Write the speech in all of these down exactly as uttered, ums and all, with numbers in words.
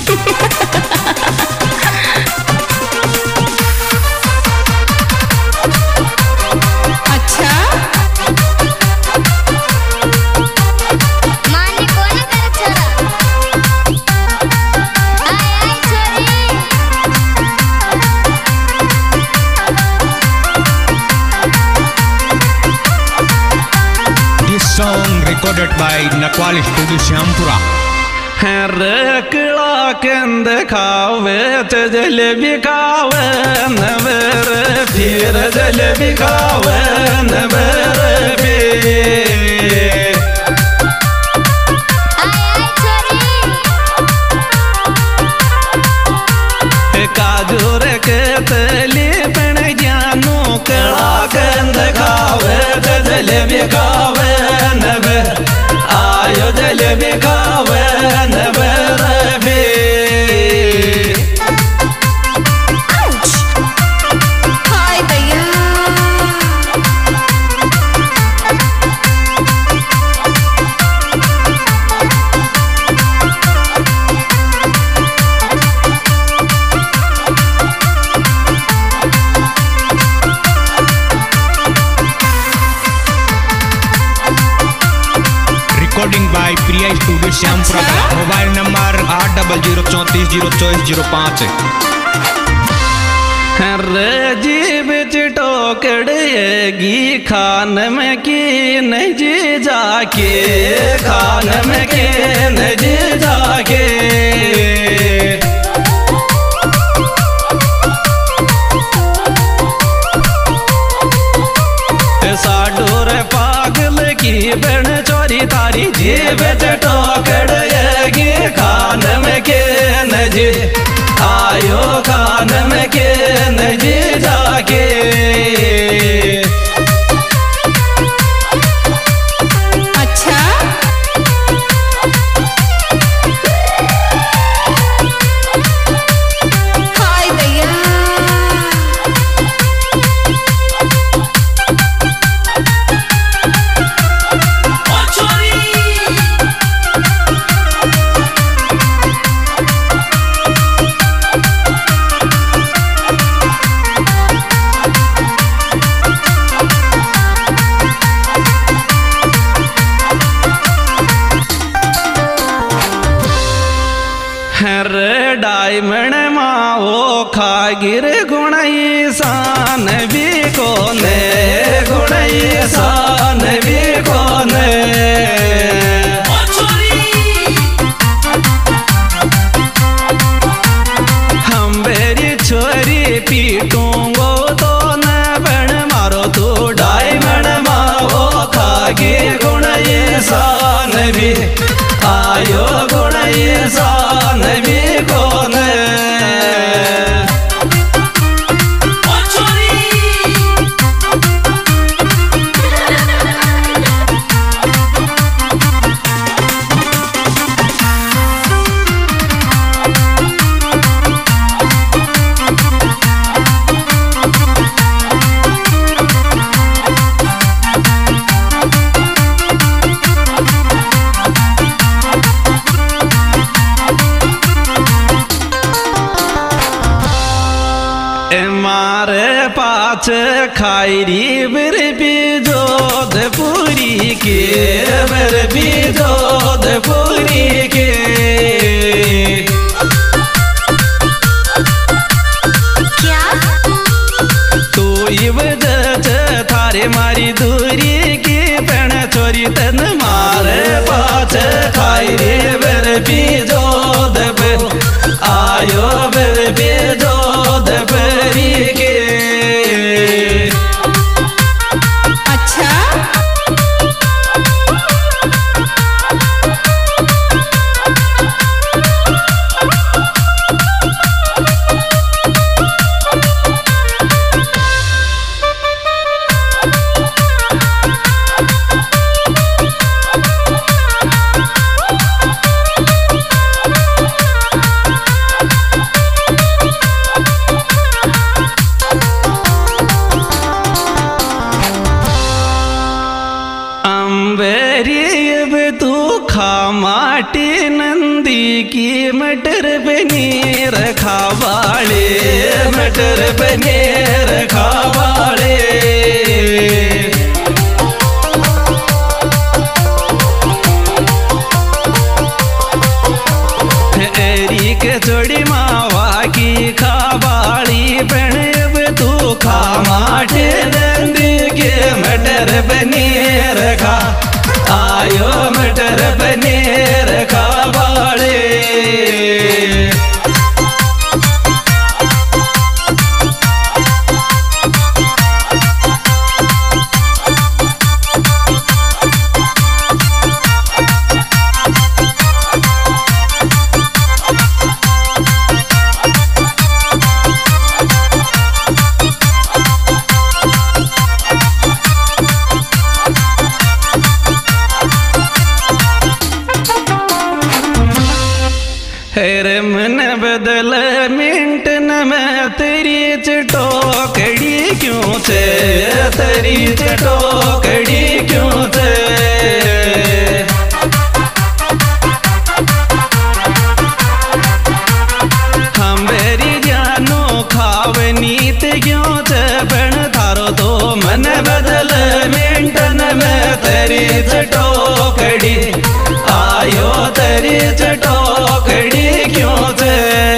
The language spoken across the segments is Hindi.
Song recorded by Nakwal Studio Syampura. रकड़ा कंद खावे तो जलेबी खावे नवर फिर जलेबी खावे नवर फिर काजूर के तली पण जानू कड़ा कंद खावे तो जलेबी खावे नवर आयो जलेबी खावे नवर फिर हाय भैया Recording by Priya Studio Syampura. Mobile number आठ डबल जीरो चौंतीस जीरो चौबीस जीरो पाँच। जीब टोकड़ेगी खान में की नजी जाके खान में के नजी जाके साडोर पागल की बन चोरी तारी जीव टोकड़ेगी खान में के नजी आयो खान में के नजी जाके अच्छा हाय भैया डायमंड माओ खागिर गुणई सान भी कोने गुणई सान भी कोने हम बेरी छोरी पीटूंगो तो न बन मारो तू डायमंड माओ खागिर गुणई सान भी आयो गुणई सान भी कोने मारे पाछ खायरी बर भी जोधपुरी के बर भी जोधपुरी के क्या तू वजह थारे मारी दूरी की पेण चोरी तन मारे पाछ खायरी बर भी जोधपुर आयो बर भी जोधपुरी के अच्छा नंदी की मटर पनीर खावाले, मटर पनीर खावाले। एरी के छोड़ी मावा की खावाली बनब तू खा माटे नंदी के मटर पनीर खा, आयो मटर पनीर खावाले। हेरे मन बदल मिंट न मैं तेरी चटोकड़ी क्यों थे, तेरी चटोकड़ी क्यों थे। हम बेरी जानो खावनी ते क्यों थे बन थारो तो मन बदल मिंट न मैं तेरी चटोकड़ी, आयो तेरी चटोकड़ी क्यों थे।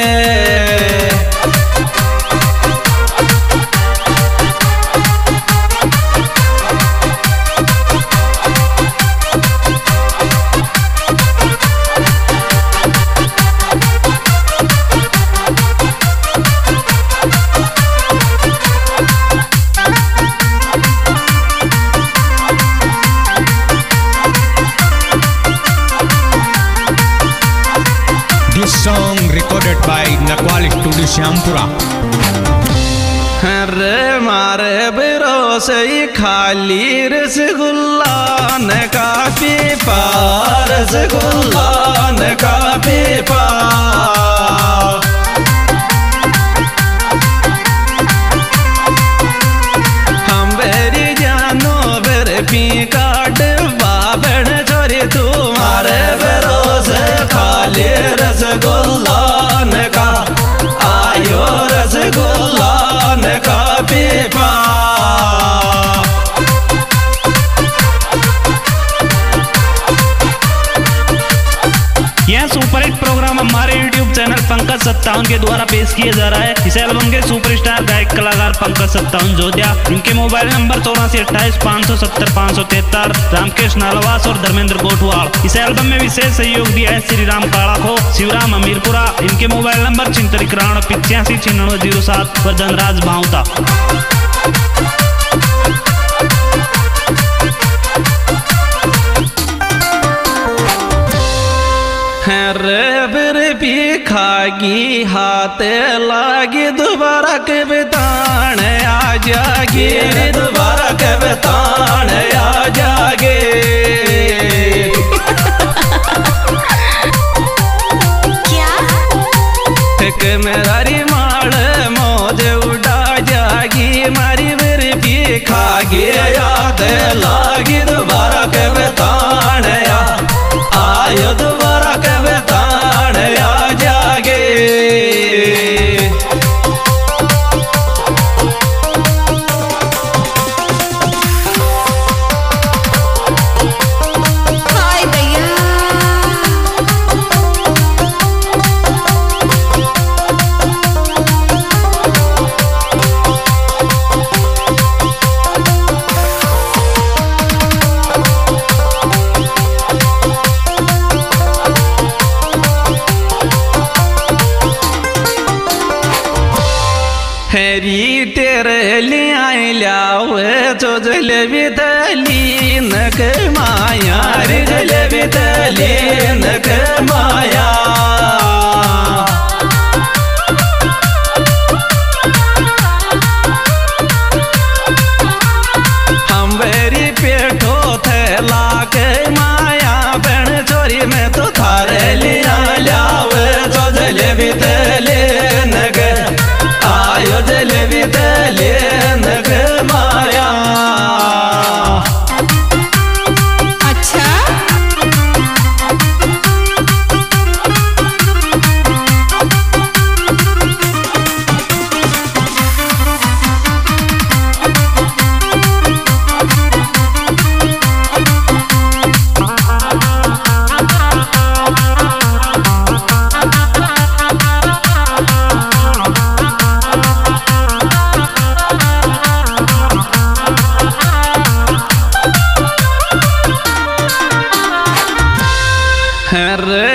This song recorded by Nakwal Studio Syampura. अरे मारे भरोसे खाली रसगुल्ला न काफी पा, रसगुल्ला न काफी पा। हम बेरी जानो बेर पी काट बाबन छोरी तुम्हारे भरोसे खाली रसगुल्ला न का, आयो रसगुल्ला न का पीपा। यह सुपरहिट प्रोग्राम हमारे यूट्यूब चैनल पंकज सत्तावन के द्वारा पेश किया जा रहा है। इस एल्बम के सुपरस्टार गायक कलाकार पंकज सत्तावन जोधिया, इनके मोबाइल नंबर चौरासी अट्ठाईस पाँच सौ सत्तर पाँच सौ तिहत्तर, रामकेश नालवास और धर्मेंद्र गोठवाड़। इस एल्बम में विशेष सहयोग दिया है श्री राम काड़ाखो, शिवराम अमीरपुरा, इनके मोबाइल नंबर छिहत्तर इक्यानवे पिचासी छिन्नवे जीरो सात व धनराज भावता। रे बिर भी खागी हाथ लागी दोबारा के बतान आ जागे, दोबारा के बतान आ जागे। क्या एक मेरी माड़ मौज उड़ा जागी, मारी बिर भी खागी याद लागी दोबारा के बतान आ, आयो दोबारा के बतान आ जागे। हाय भैया, हेरी तेरे लिया लाव जो जलेबी दली न के माया, रे जलेबी दली न के माया। हम बेरी पेठो थे लाके माया बहन चोरी में तो थारे लिया लाव जो जलेबी दली न के, आयो जलेबी दली न के माया। अच्छा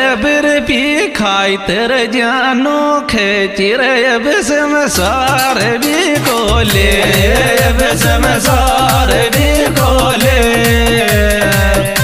बिर पी खाई तेरे जानो खेची रे बिसम सारे भी कोले बिसम सारे भी कोले